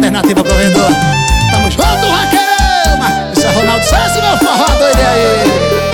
alternativa provedor. Tamo junto, Raquel. Isso é Ronaldo Santos, meu forró doido aí.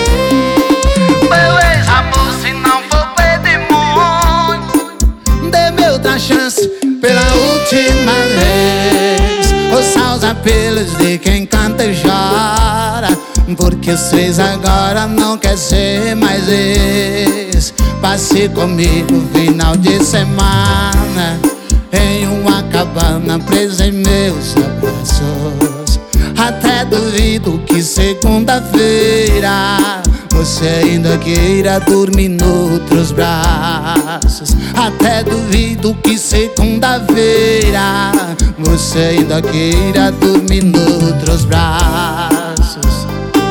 Beleza, amor, se não for pedir muito, dê-me outra chance pela última vez. Ouça os apelos de quem canta e chora, porque os três agora não quer ser mais ex. Passe comigo final de semana em uma cabana presa em meus abraços. Até duvido que segunda-feira você ainda queira dormir noutros braços. Até duvido que segunda-feira você ainda queira dormir noutros braços.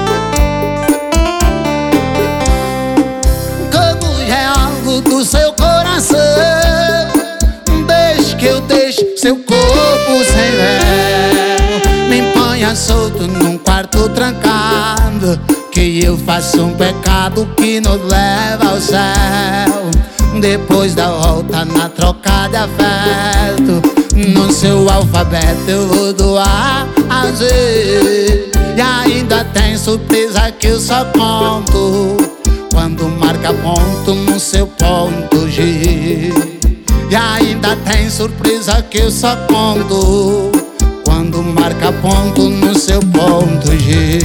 Como é algo do seu coração, deixe que eu deixe seu corpo sem véu. Me ponha solto num quarto trancado, que eu faço um pecado que nos leva ao céu. Depois da volta na troca de afeto, no seu alfabeto eu vou do A a Z. E ainda tem surpresa que eu só conto quando marca ponto no seu ponto G. E ainda tem surpresa que eu só conto quando marca ponto no seu ponto G.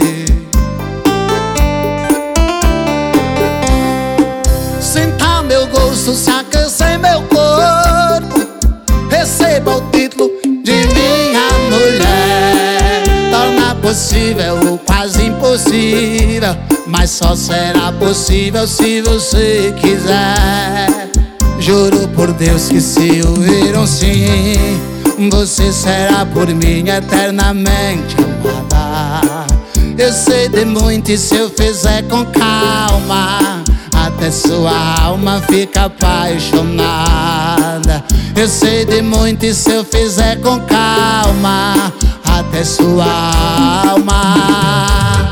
Sinta meu gosto, se aqueça em meu corpo, receba o título de minha mulher. Torna possível o quase impossível, mas só será possível se você quiser. Juro por Deus que se ouvir um sim, você será por mim eternamente amada. Eu sei de muito e se eu fizer com calma, até sua alma fica apaixonada. Eu sei de muito e se eu fizer com calma, até sua alma